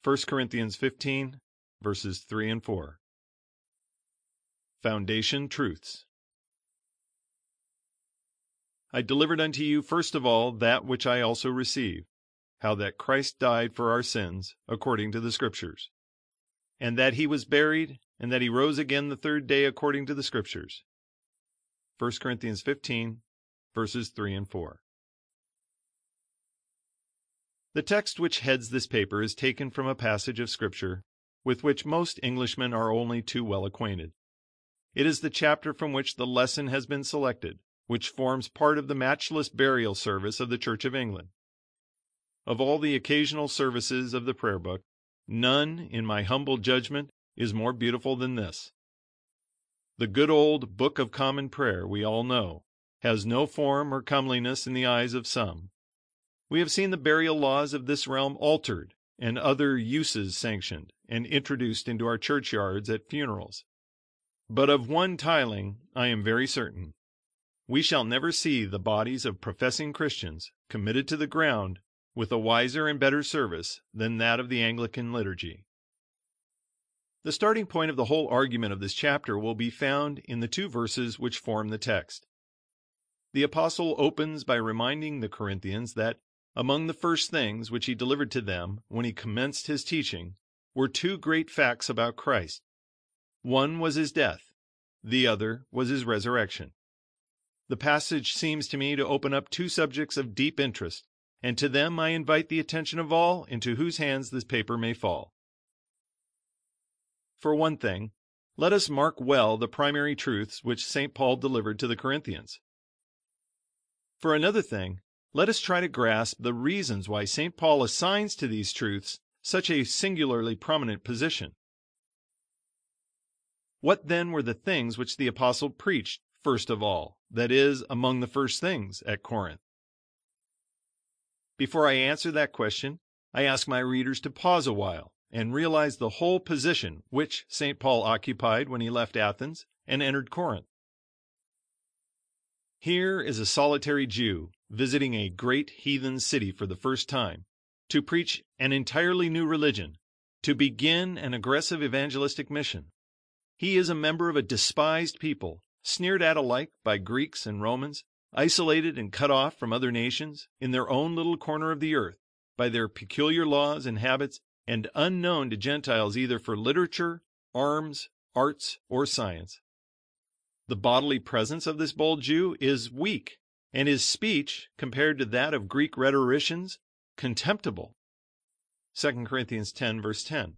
1 Corinthians 15, verses 3 and 4. Foundation Truths. I delivered unto you first of all that which I also received, how that Christ died for our sins, according to the Scriptures, and that he was buried, and that he rose again the third day, according to the Scriptures. 1 Corinthians 15, verses 3 and 4. The text which heads this paper is taken from a passage of Scripture with which most Englishmen are only too well acquainted. It is the chapter from which the lesson has been selected, which forms part of the matchless burial service of the Church of England. Of all the occasional services of the prayer book, none, in my humble judgment, is more beautiful than this. The good old Book of Common Prayer, we all know, has no form or comeliness in the eyes of some. We have seen the burial laws of this realm altered, and other uses sanctioned and introduced into our churchyards at funerals. But of one tiling I am very certain. We shall never see the bodies of professing Christians committed to the ground with a wiser and better service than that of the Anglican liturgy. The starting point of the whole argument of this chapter will be found in the two verses which form the text. The apostle opens by reminding the Corinthians that among the first things which he delivered to them when he commenced his teaching were two great facts about Christ. One was his death, the other was his resurrection. The passage seems to me to open up two subjects of deep interest, and to them I invite the attention of all into whose hands this paper may fall. For one thing, let us mark well the primary truths which St. Paul delivered to the Corinthians. For another thing, let us try to grasp the reasons why St. Paul assigns to these truths such a singularly prominent position. What then were the things which the apostle preached first of all, that is, among the first things at Corinth? Before I answer that question, I ask my readers to pause a while and realize the whole position which St. Paul occupied when he left Athens and entered Corinth. Here is a solitary Jew visiting a great heathen city for the first time, to preach an entirely new religion, to begin an aggressive evangelistic mission. He is a member of a despised people, sneered at alike by Greeks and Romans, isolated and cut off from other nations in their own little corner of the earth by their peculiar laws and habits, and unknown to Gentiles either for literature, arms, arts, or science. The bodily presence of this bold Jew is weak, and his speech, compared to that of Greek rhetoricians, contemptible. 2 Corinthians 10, verse 10.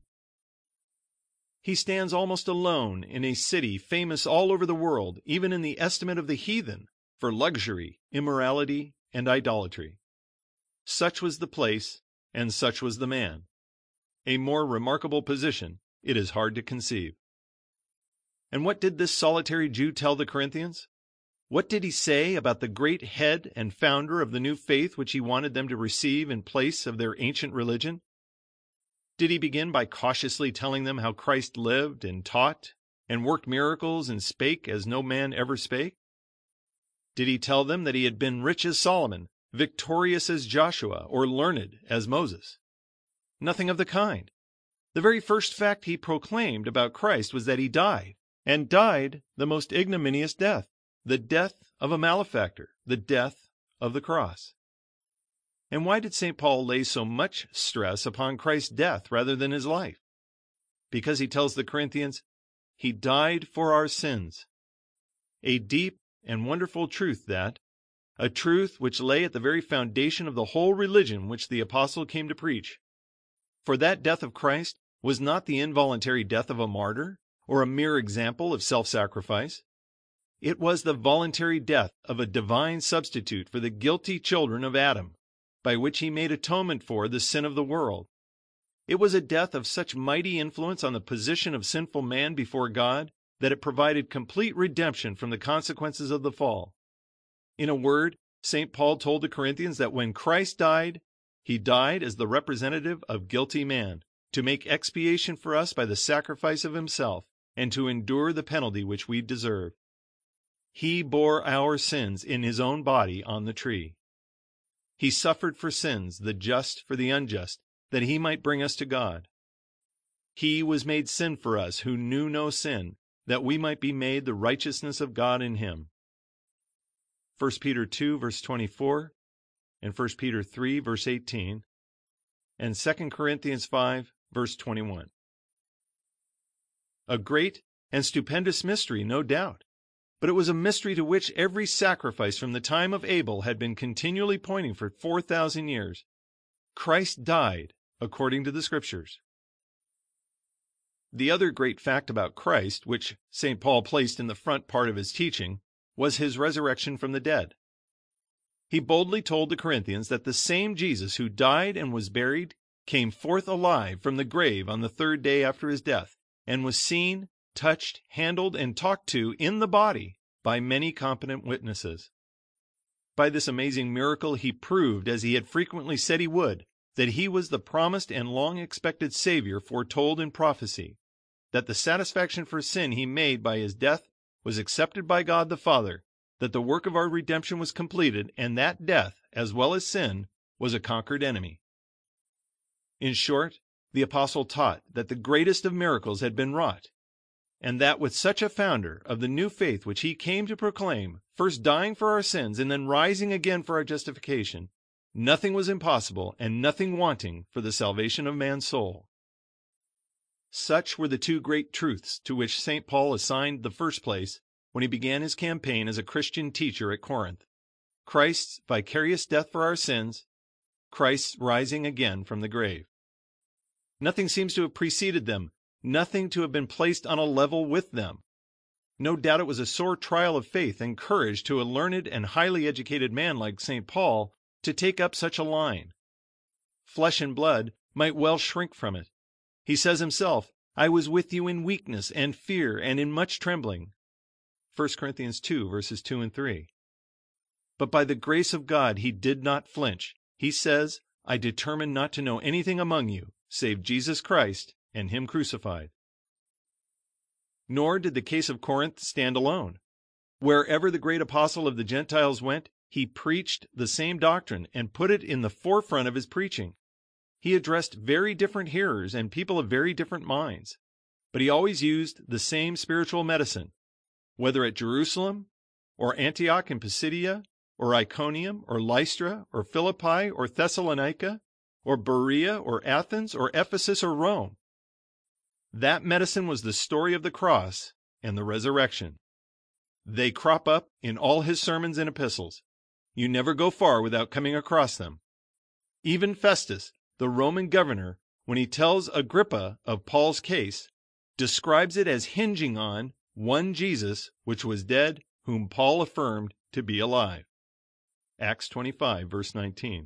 He stands almost alone in a city famous all over the world, even in the estimate of the heathen, for luxury, immorality, and idolatry. Such was the place, and such was the man. A more remarkable position it is hard to conceive. And what did this solitary Jew tell the Corinthians? What did he say about the great head and founder of the new faith which he wanted them to receive in place of their ancient religion? Did he begin by cautiously telling them how Christ lived and taught and worked miracles and spake as no man ever spake? Did he tell them that he had been rich as Solomon, victorious as Joshua, or learned as Moses? Nothing of the kind. The very first fact he proclaimed about Christ was that he died, and died the most ignominious death, the death of a malefactor, the death of the cross. And why did St. Paul lay so much stress upon Christ's death rather than his life? Because he tells the Corinthians, he died for our sins. A deep and wonderful truth that, a truth which lay at the very foundation of the whole religion which the apostle came to preach. For that death of Christ was not the involuntary death of a martyr, or a mere example of self-sacrifice. It was the voluntary death of a divine substitute for the guilty children of Adam, by which he made atonement for the sin of the world. It was a death of such mighty influence on the position of sinful man before God that it provided complete redemption from the consequences of the fall. In a word, St. Paul told the Corinthians that when Christ died, he died as the representative of guilty man, to make expiation for us by the sacrifice of himself, and to endure the penalty which we deserve. He bore our sins in his own body on the tree. He suffered for sins, the just for the unjust, that he might bring us to God. He was made sin for us who knew no sin, that we might be made the righteousness of God in him. 1 Peter 2, verse 24, and 1 Peter 3, verse 18, and 2 Corinthians 5, verse 21. A great and stupendous mystery, no doubt, but it was a mystery to which every sacrifice from the time of Abel had been continually pointing for 4,000 years. Christ died according to the Scriptures. The other great fact about Christ, which St. Paul placed in the front part of his teaching, was his resurrection from the dead. He boldly told the Corinthians that the same Jesus who died and was buried came forth alive from the grave on the third day after his death, and was seen, touched, handled, and talked to in the body by many competent witnesses. By this amazing miracle he proved, as he had frequently said he would, that he was the promised and long-expected Savior foretold in prophecy, that the satisfaction for sin he made by his death was accepted by God the Father, that the work of our redemption was completed, and that death, as well as sin, was a conquered enemy. In short, the apostle taught that the greatest of miracles had been wrought, and that with such a founder of the new faith which he came to proclaim, first dying for our sins and then rising again for our justification, nothing was impossible and nothing wanting for the salvation of man's soul. Such were the two great truths to which St. Paul assigned the first place when he began his campaign as a Christian teacher at Corinth: Christ's vicarious death for our sins, Christ's rising again from the grave. Nothing seems to have preceded them, nothing to have been placed on a level with them. No doubt it was a sore trial of faith and courage to a learned and highly educated man like St. Paul to take up such a line. Flesh and blood might well shrink from it. He says himself, "I was with you in weakness and fear and in much trembling." 1 Corinthians 2, verses 2 and 3. But by the grace of God he did not flinch. He says, "I determined not to know anything among you, save Jesus Christ and him crucified." Nor did the case of Corinth stand alone. Wherever the great apostle of the Gentiles went, he preached the same doctrine and put it in the forefront of his preaching. He addressed very different hearers and people of very different minds, but he always used the same spiritual medicine, whether at Jerusalem, or Antioch in Pisidia, or Iconium, or Lystra, or Philippi, or Thessalonica, or Berea, or Athens, or Ephesus, or Rome. That medicine was the story of the cross and the resurrection. They crop up in all his sermons and epistles. You never go far without coming across them. Even Festus, the Roman governor, when he tells Agrippa of Paul's case, describes it as hinging on one Jesus, which was dead, whom Paul affirmed to be alive. Acts 25, verse 19.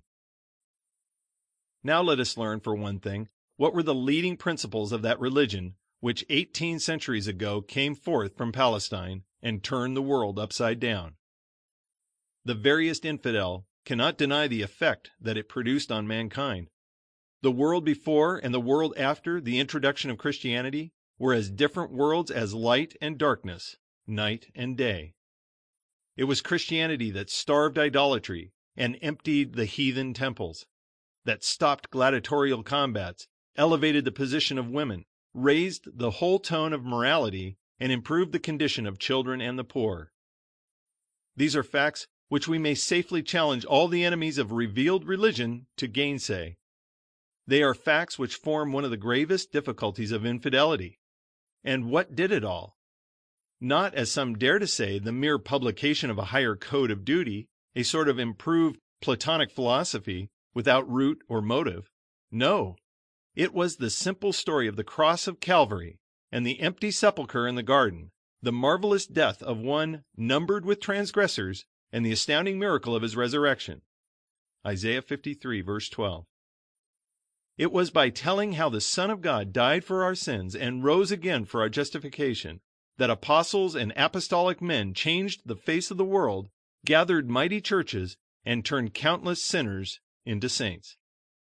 Now let us learn, for one thing, what were the leading principles of that religion which 18 centuries ago came forth from Palestine and turned the world upside down. The veriest infidel cannot deny the effect that it produced on mankind. The world before and the world after the introduction of Christianity were as different worlds as light and darkness, night and day. It was Christianity that starved idolatry and emptied the heathen temples, that stopped gladiatorial combats, elevated the position of women, raised the whole tone of morality, and improved the condition of children and the poor. These are facts which we may safely challenge all the enemies of revealed religion to gainsay. They are facts which form one of the gravest difficulties of infidelity. And what did it all? Not, as some dare to say, the mere publication of a higher code of duty, a sort of improved Platonic philosophy without root or motive. No, it was the simple story of the cross of Calvary and the empty sepulchre in the garden, the marvelous death of one numbered with transgressors, and the astounding miracle of his resurrection. Isaiah 53, verse 12. It was by telling how the Son of God died for our sins and rose again for our justification that apostles and apostolic men changed the face of the world, gathered mighty churches, and turned countless sinners into saints.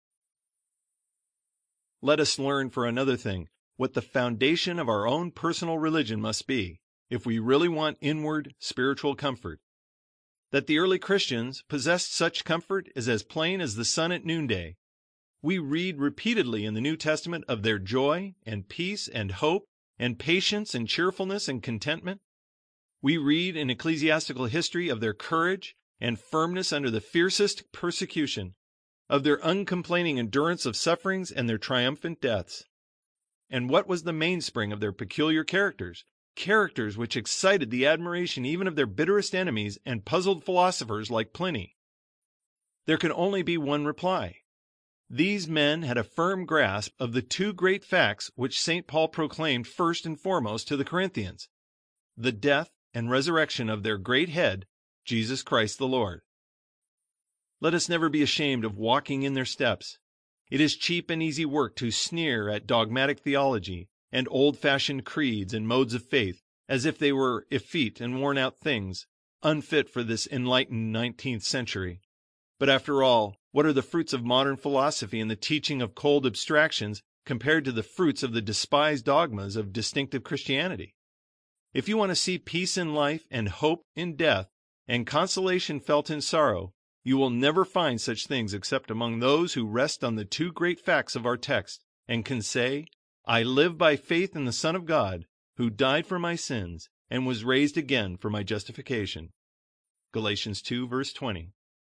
Let us learn, for another thing, what the foundation of our own personal religion must be, if we really want inward spiritual comfort. That the early Christians possessed such comfort is as plain as the sun at noonday. We read repeatedly in the New Testament of their joy and peace and hope and patience and cheerfulness and contentment. We read in ecclesiastical history of their courage and firmness under the fiercest persecution, of their uncomplaining endurance of sufferings and their triumphant deaths. And what was the mainspring of their peculiar characters? Characters which excited the admiration even of their bitterest enemies and puzzled philosophers like Pliny. There can only be one reply. These men had a firm grasp of the two great facts which St. Paul proclaimed first and foremost to the Corinthians: the death and resurrection of their great head, Jesus Christ the Lord. Let us never be ashamed of walking in their steps. It is cheap and easy work to sneer at dogmatic theology and old-fashioned creeds and modes of faith as if they were effete and worn-out things, unfit for this enlightened 19th century. But after all, what are the fruits of modern philosophy and the teaching of cold abstractions compared to the fruits of the despised dogmas of distinctive Christianity? If you want to see peace in life and hope in death and consolation felt in sorrow, you will never find such things except among those who rest on the two great facts of our text and can say, I live by faith in the Son of God, who died for my sins and was raised again for my justification. Galatians 2, verse 20.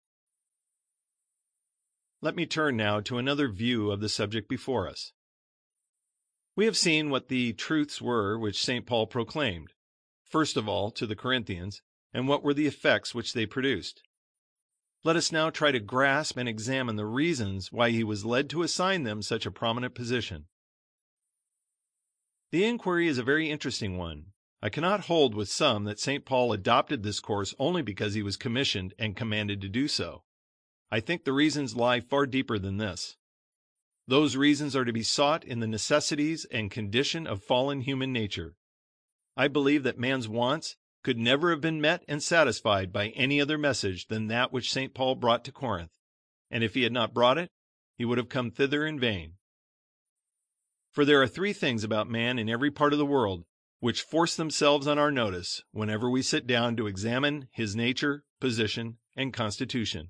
Let me turn now to another view of the subject before us. We have seen what the truths were which St. Paul proclaimed, first of all to the Corinthians, and what were the effects which they produced. Let us now try to grasp and examine the reasons why he was led to assign them such a prominent position. The inquiry is a very interesting one. I cannot hold with some that St. Paul adopted this course only because he was commissioned and commanded to do so. I think the reasons lie far deeper than this. Those reasons are to be sought in the necessities and condition of fallen human nature. I believe that man's wants could never have been met and satisfied by any other message than that which St. Paul brought to Corinth, and if he had not brought it, he would have come thither in vain. For there are three things about man in every part of the world which force themselves on our notice whenever we sit down to examine his nature, position, and constitution.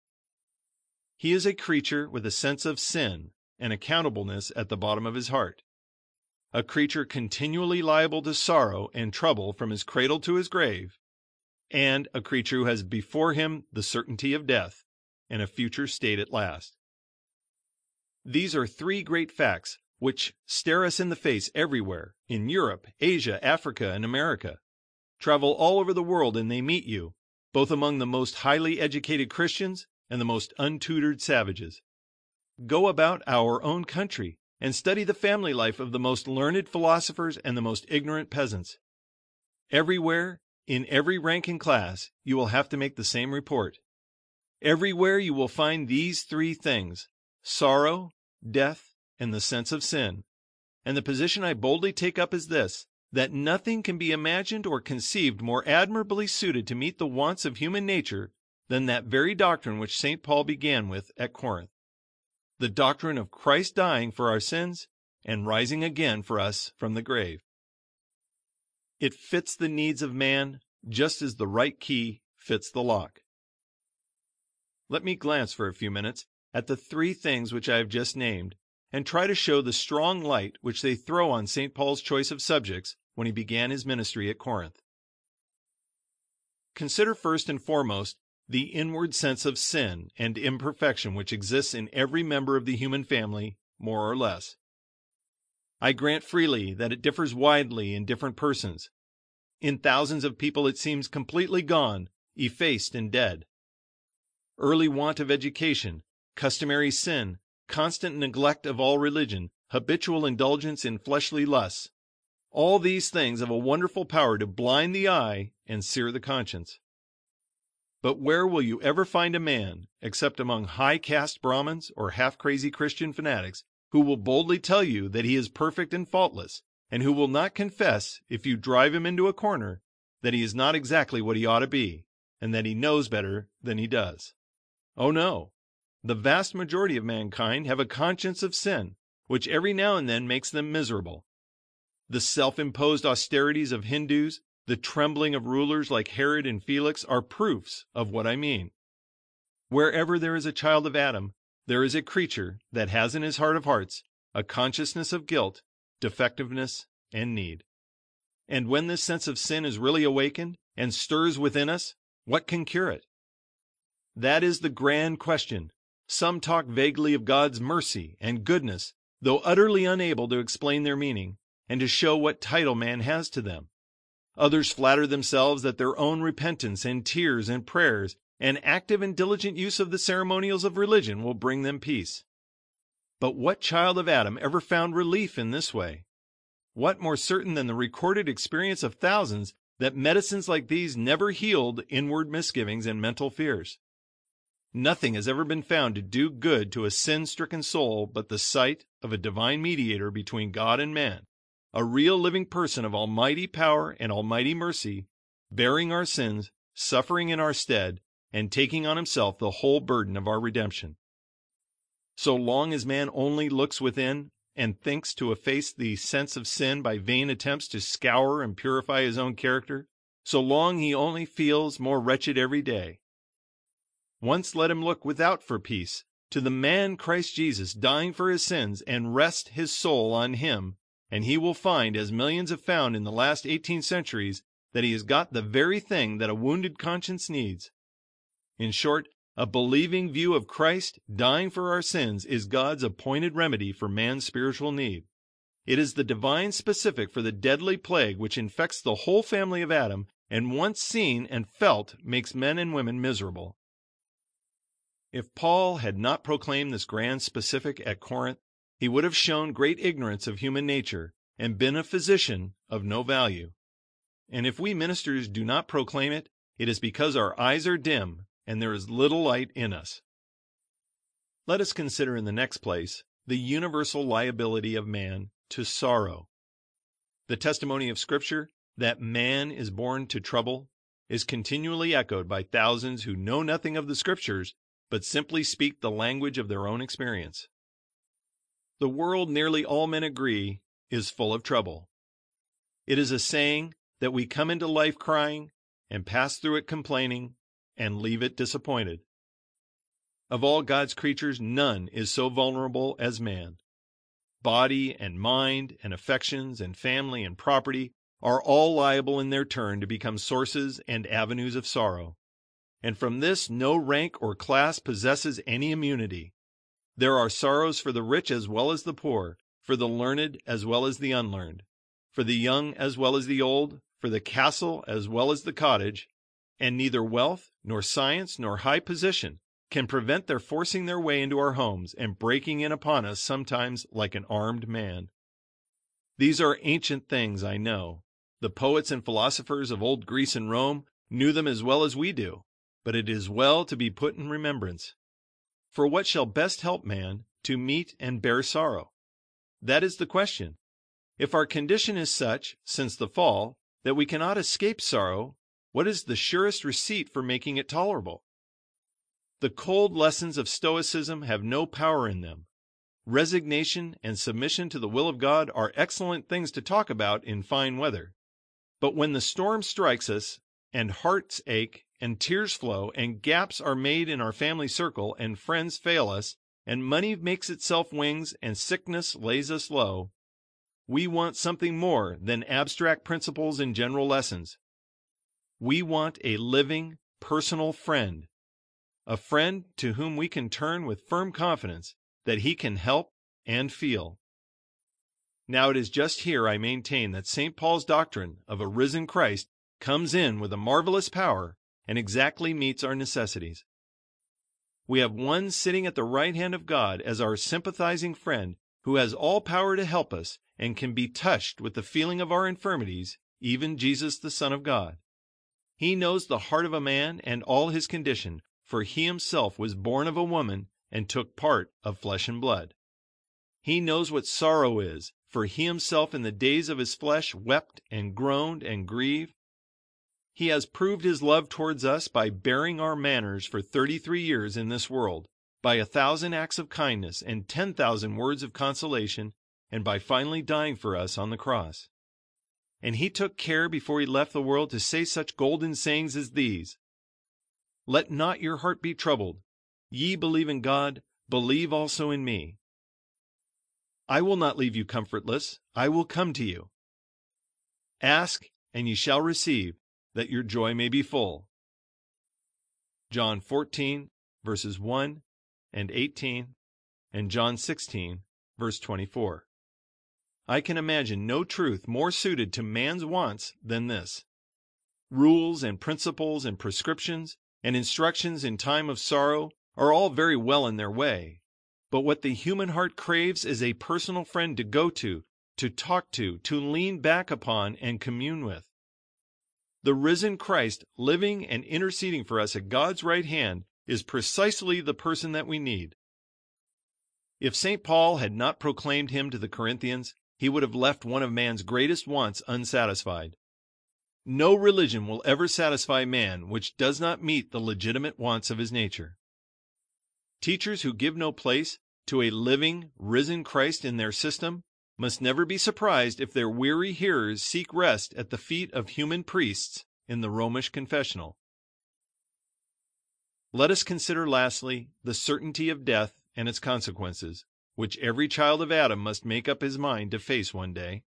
He is a creature with a sense of sin and accountableness at the bottom of his heart, a creature continually liable to sorrow and trouble from his cradle to his grave, and a creature who has before him the certainty of death and a future state at last. These are three great facts which stare us in the face everywhere, in Europe, Asia, Africa, and America. Travel all over the world and they meet you, both among the most highly educated Christians and the most untutored savages. Go about our own country and study the family life of the most learned philosophers and the most ignorant peasants. Everywhere, in every rank and class, you will have to make the same report. Everywhere you will find these three things: sorrow, death, and the sense of sin. And the position I boldly take up is this: that nothing can be imagined or conceived more admirably suited to meet the wants of human nature than that very doctrine which St. Paul began with at Corinth, the doctrine of Christ dying for our sins and rising again for us from the grave. It fits the needs of man just as the right key fits the lock. Let me glance for a few minutes at the three things which I have just named and try to show the strong light which they throw on St. Paul's choice of subjects when he began his ministry at Corinth. Consider first and foremost the inward sense of sin and imperfection which exists in every member of the human family, more or less. I grant freely that it differs widely in different persons. In thousands of people it seems completely gone, effaced and dead. Early want of education, customary sin, constant neglect of all religion, habitual indulgence in fleshly lusts, all these things have a wonderful power to blind the eye and sear the conscience. But where will you ever find a man, except among high-caste Brahmins or half-crazy Christian fanatics, who will boldly tell you that he is perfect and faultless, and who will not confess, if you drive him into a corner, that he is not exactly what he ought to be, and that he knows better than he does? Oh no! The vast majority of mankind have a conscience of sin, which every now and then makes them miserable. The self-imposed austerities of Hindus, the trembling of rulers like Herod and Felix, are proofs of what I mean. Wherever there is a child of Adam, there is a creature that has in his heart of hearts a consciousness of guilt, defectiveness, and need. And when this sense of sin is really awakened and stirs within us, what can cure it? That is the grand question. Some talk vaguely of God's mercy and goodness, though utterly unable to explain their meaning and to show what title man has to them. Others flatter themselves that their own repentance and tears and prayers and active and diligent use of the ceremonials of religion will bring them peace. But what child of Adam ever found relief in this way? What more certain than the recorded experience of thousands that medicines like these never healed inward misgivings and mental fears? Nothing has ever been found to do good to a sin-stricken soul but the sight of a divine mediator between God and man, a real living person of almighty power and almighty mercy, bearing our sins, suffering in our stead, and taking on himself the whole burden of our redemption. So long as man only looks within and thinks to efface the sense of sin by vain attempts to scour and purify his own character, so long he only feels more wretched every day. Once let him look without for peace, to the man Christ Jesus dying for his sins, and rest his soul on him, and he will find, as millions have found in the last 18 centuries, that he has got the very thing that a wounded conscience needs. In short, a believing view of Christ dying for our sins is God's appointed remedy for man's spiritual need. It is the divine specific for the deadly plague which infects the whole family of Adam, and once seen and felt makes men and women miserable. If Paul had not proclaimed this grand specific at Corinth, he would have shown great ignorance of human nature and been a physician of no value. And if we ministers do not proclaim it, it is because our eyes are dim and there is little light in us. Let us consider in the next place the universal liability of man to sorrow. The testimony of Scripture that man is born to trouble is continually echoed by thousands who know nothing of the Scriptures but simply speak the language of their own experience. The world, nearly all men agree, is full of trouble. It is a saying that we come into life crying and pass through it complaining and leave it disappointed. Of all God's creatures, none is so vulnerable as man. Body and mind and affections and family and property are all liable in their turn to become sources and avenues of sorrow. And from this no rank or class possesses any immunity. There are sorrows for the rich as well as the poor, for the learned as well as the unlearned, for the young as well as the old, for the castle as well as the cottage, and neither wealth, nor science, nor high position can prevent their forcing their way into our homes and breaking in upon us sometimes like an armed man. These are ancient things, I know. The poets and philosophers of old Greece and Rome knew them as well as we do. But it is well to be put in remembrance. For what shall best help man to meet and bear sorrow? That is the question. If our condition is such, since the fall, that we cannot escape sorrow, what is the surest receipt for making it tolerable? The cold lessons of Stoicism have no power in them. Resignation and submission to the will of God are excellent things to talk about in fine weather. But when the storm strikes us, and hearts ache, and tears flow, and gaps are made in our family circle, and friends fail us, and money makes itself wings, and sickness lays us low, we want something more than abstract principles and general lessons. We want a living, personal friend, a friend to whom we can turn with firm confidence that he can help and feel. Now it is just here I maintain that St. Paul's doctrine of a risen Christ comes in with a marvelous power and exactly meets our necessities. We have one sitting at the right hand of God as our sympathizing friend who has all power to help us and can be touched with the feeling of our infirmities, even Jesus the Son of God. He knows the heart of a man and all his condition, for he himself was born of a woman and took part of flesh and blood. He knows what sorrow is, for he himself in the days of his flesh wept and groaned and grieved. He has proved his love towards us by bearing our manners for 33 years in this world, by 1,000 acts of kindness and 10,000 words of consolation, and by finally dying for us on the cross. And he took care before he left the world to say such golden sayings as these: "Let not your heart be troubled. Ye believe in God, believe also in me. I will not leave you comfortless. I will come to you. Ask, and ye shall receive, that your joy may be full. John 14, verses 1 and 18, and John 16, verse 24. I can imagine no truth more suited to man's wants than this. Rules and principles and prescriptions and instructions in time of sorrow are all very well in their way, but what the human heart craves is a personal friend to go to talk to lean back upon and commune with. The risen Christ, living and interceding for us at God's right hand, is precisely the person that we need. If St. Paul had not proclaimed him to the Corinthians, he would have left one of man's greatest wants unsatisfied. No religion will ever satisfy man which does not meet the legitimate wants of his nature. Teachers who give no place to a living, risen Christ in their system must never be surprised if their weary hearers seek rest at the feet of human priests in the Romish confessional. Let us consider lastly the certainty of death and its consequences, which every child of Adam must make up his mind to face one day.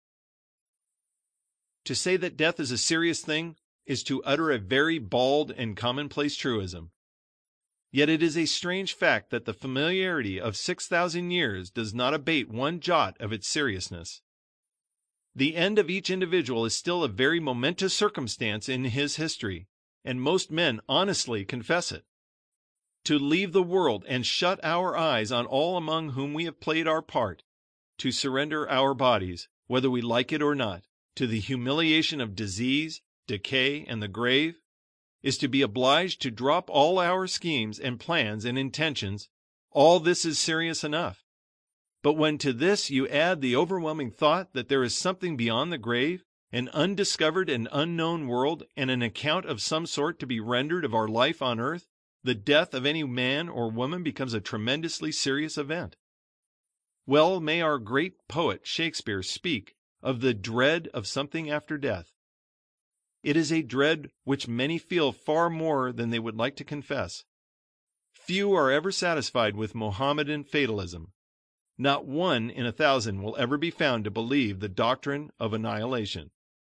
To say that death is a serious thing is to utter a very bald and commonplace truism. Yet it is a strange fact that the familiarity of 6,000 years does not abate one jot of its seriousness. The end of each individual is still a very momentous circumstance in his history, and most men honestly confess it. To leave the world and shut our eyes on all among whom we have played our part, to surrender our bodies, whether we like it or not, to the humiliation of disease, decay, and the grave, is to be obliged to drop all our schemes and plans and intentions. All this is serious enough. But when to this you add the overwhelming thought that there is something beyond the grave, an undiscovered and unknown world, and an account of some sort to be rendered of our life on earth, the death of any man or woman becomes a tremendously serious event. Well may our great poet Shakespeare speak of the dread of something after death. It is a dread which many feel far more than they would like to confess. Few are ever satisfied with Mohammedan fatalism. Not one in 1,000 will ever be found to believe the doctrine of annihilation.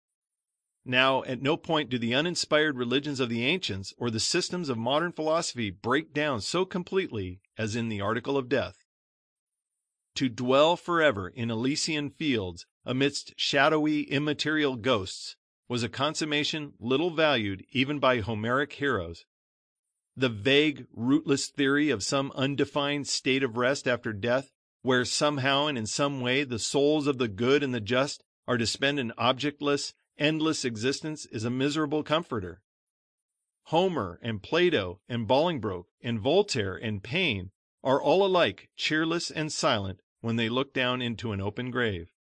Now, at no point do the uninspired religions of the ancients or the systems of modern philosophy break down so completely as in the article of death. To dwell forever in Elysian fields amidst shadowy, immaterial ghosts was a consummation little valued even by Homeric heroes. The vague, rootless theory of some undefined state of rest after death, where somehow and in some way the souls of the good and the just are to spend an objectless, endless existence, is a miserable comforter. Homer and Plato and Bolingbroke and Voltaire and Paine are all alike cheerless and silent when they look down into an open grave.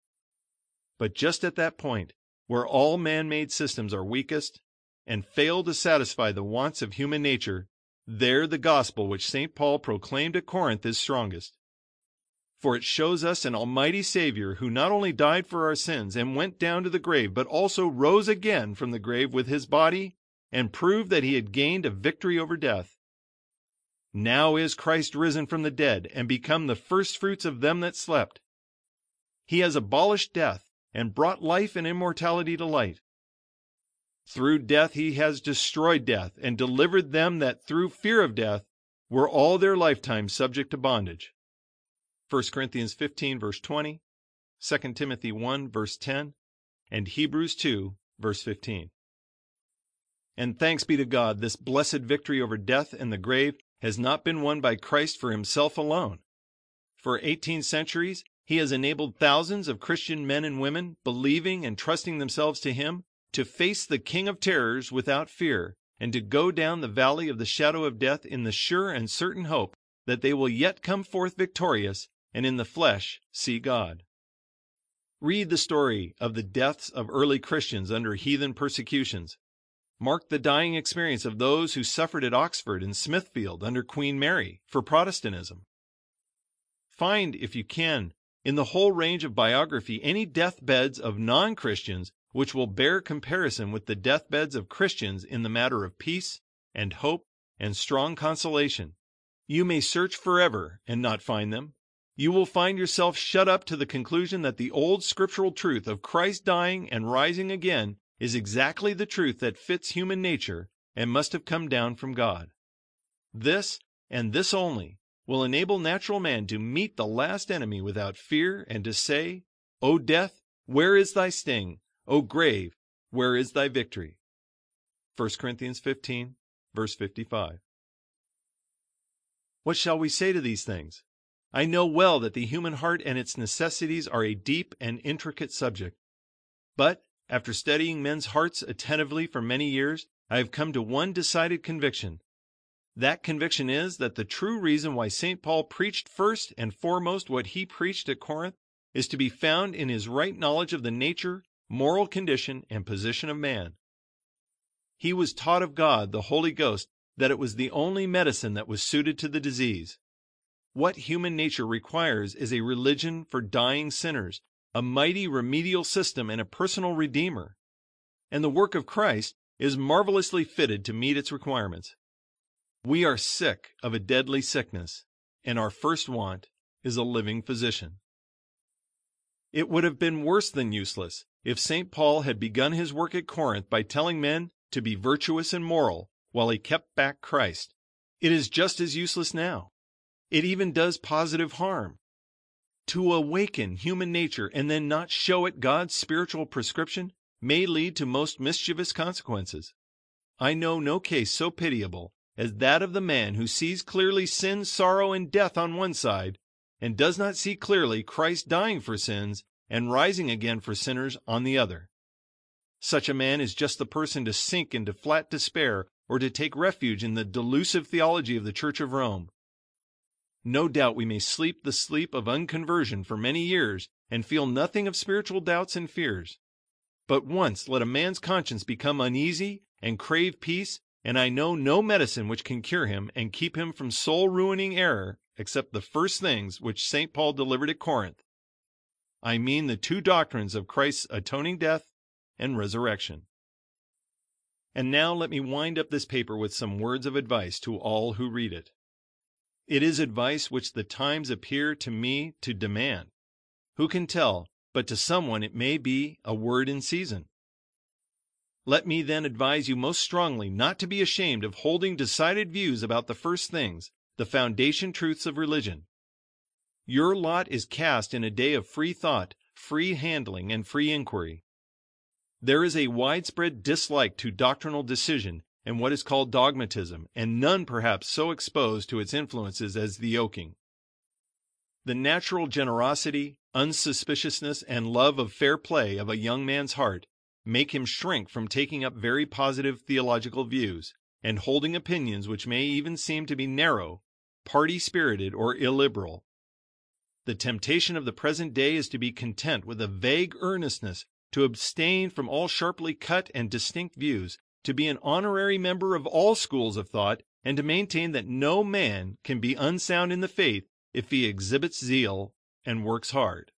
But just at that point, where all man-made systems are weakest and fail to satisfy the wants of human nature, there the gospel which St. Paul proclaimed at Corinth is strongest. For it shows us an almighty Savior who not only died for our sins and went down to the grave, but also rose again from the grave with his body and proved that he had gained a victory over death. Now is Christ risen from the dead and become the firstfruits of them that slept. He has abolished death and brought life and immortality to light. Through death he has destroyed death and delivered them that through fear of death were all their lifetime subject to bondage. 1 Corinthians 15, verse 20, 2 Timothy 1, verse 10, and Hebrews 2, verse 15. And thanks be to God, this blessed victory over death and the grave has not been won by Christ for himself alone. For 18 centuries, he has enabled thousands of Christian men and women, believing and trusting themselves to him, to face the King of Terrors without fear, and to go down the valley of the shadow of death in the sure and certain hope that they will yet come forth victorious and in the flesh see God. Read the story of the deaths of early Christians under heathen persecutions. Mark the dying experience of those who suffered at Oxford and Smithfield under Queen Mary for Protestantism. Find, if you can, in the whole range of biography any deathbeds of non-Christians which will bear comparison with the deathbeds of Christians in the matter of peace and hope and strong consolation. You may search forever and not find them. You will find yourself shut up to the conclusion that the old scriptural truth of Christ dying and rising again is exactly the truth that fits human nature and must have come down from God. This, and this only, will enable natural man to meet the last enemy without fear and to say, "O death, where is thy sting? O grave, where is thy victory?" 1 Corinthians 15, verse 55. What shall we say to these things? I know well that the human heart and its necessities are a deep and intricate subject. But, after studying men's hearts attentively for many years, I have come to one decided conviction. That conviction is that the true reason why St. Paul preached first and foremost what he preached at Corinth is to be found in his right knowledge of the nature, moral condition, and position of man. He was taught of God, the Holy Ghost, that it was the only medicine that was suited to the disease. What human nature requires is a religion for dying sinners, a mighty remedial system, and a personal Redeemer. And the work of Christ is marvelously fitted to meet its requirements. We are sick of a deadly sickness, and our first want is a living physician. It would have been worse than useless if St. Paul had begun his work at Corinth by telling men to be virtuous and moral while he kept back Christ. It is just as useless now. It even does positive harm. To awaken human nature and then not show it God's spiritual prescription may lead to most mischievous consequences. I know no case so pitiable as that of the man who sees clearly sin, sorrow, and death on one side, and does not see clearly Christ dying for sins and rising again for sinners on the other. Such a man is just the person to sink into flat despair or to take refuge in the delusive theology of the Church of Rome. No doubt we may sleep the sleep of unconversion for many years and feel nothing of spiritual doubts and fears. But once let a man's conscience become uneasy and crave peace, and I know no medicine which can cure him and keep him from soul-ruining error except the first things which St. Paul delivered at Corinth. I mean the two doctrines of Christ's atoning death and resurrection. And now let me wind up this paper with some words of advice to all who read it. It is advice which the times appear to me to demand. Who can tell, but to someone it may be a word in season. Let me then advise you most strongly not to be ashamed of holding decided views about the first things, the foundation truths of religion. Your lot is cast in a day of free thought, free handling, and free inquiry. There is a widespread dislike to doctrinal decision and what is called dogmatism, and none perhaps so exposed to its influences as the yoking. The natural generosity, unsuspiciousness, and love of fair play of a young man's heart make him shrink from taking up very positive theological views, and holding opinions which may even seem to be narrow, party-spirited, or illiberal. The temptation of the present day is to be content with a vague earnestness, to abstain from all sharply cut and distinct views, to be an honorary member of all schools of thought, and to maintain that no man can be unsound in the faith if he exhibits zeal and works hard.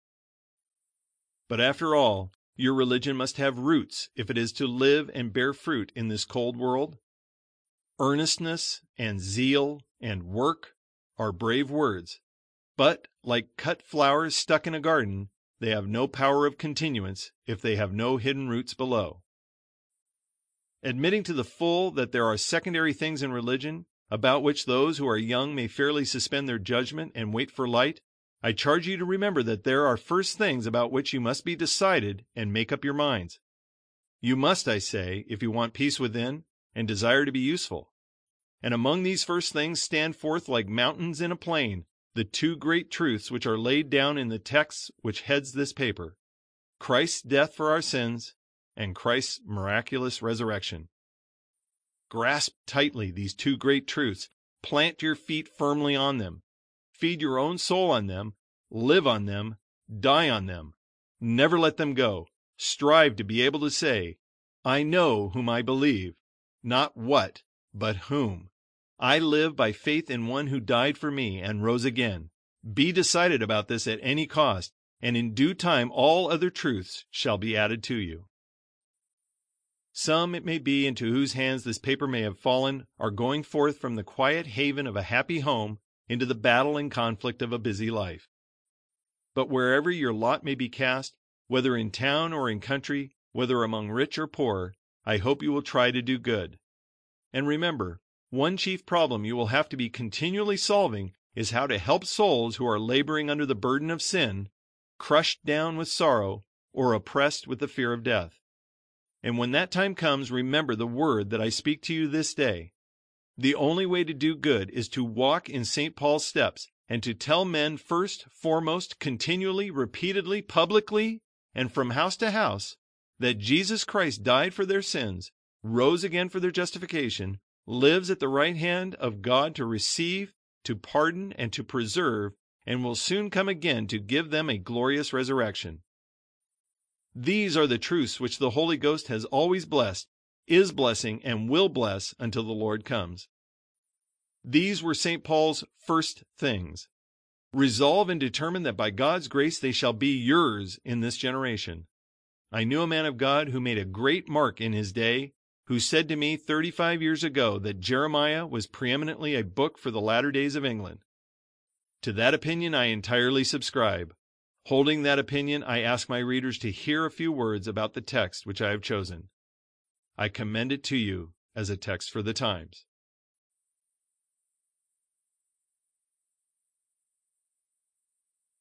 But after all, your religion must have roots if it is to live and bear fruit in this cold world. Earnestness and zeal and work are brave words, but like cut flowers stuck in a garden, they have no power of continuance if they have no hidden roots below. Admitting to the full that there are secondary things in religion, about which those who are young may fairly suspend their judgment and wait for light, I charge you to remember that there are first things about which you must be decided and make up your minds. You must, I say, if you want peace within and desire to be useful. And among these first things stand forth like mountains in a plain the two great truths which are laid down in the text which heads this paper: Christ's death for our sins and Christ's miraculous resurrection. Grasp tightly these two great truths, plant your feet firmly on them, feed your own soul on them, live on them, die on them. Never let them go. Strive to be able to say, I know whom I believe, not what, but whom. I live by faith in one who died for me and rose again. Be decided about this at any cost, and in due time all other truths shall be added to you. Some, it may be, into whose hands this paper may have fallen, are going forth from the quiet haven of a happy home into the battle and conflict of a busy life. But wherever your lot may be cast, whether in town or in country, whether among rich or poor, I hope you will try to do good. And remember, one chief problem you will have to be continually solving is how to help souls who are laboring under the burden of sin, crushed down with sorrow, or oppressed with the fear of death. And when that time comes, remember the word that I speak to you this day. The only way to do good is to walk in St. Paul's steps and to tell men first, foremost, continually, repeatedly, publicly, and from house to house, that Jesus Christ died for their sins, rose again for their justification, lives at the right hand of God to receive, to pardon, and to preserve, and will soon come again to give them a glorious resurrection. These are the truths which the Holy Ghost has always blessed, is blessing, and will bless until the Lord comes. These were St. Paul's first things. Resolve and determine that by God's grace they shall be yours in this generation. I knew a man of God who made a great mark in his day, who said to me 35 years ago that Jeremiah was preeminently a book for the latter days of England. To that opinion I entirely subscribe. Holding that opinion, I ask my readers to hear a few words about the text which I have chosen. I commend it to you as a text for the times.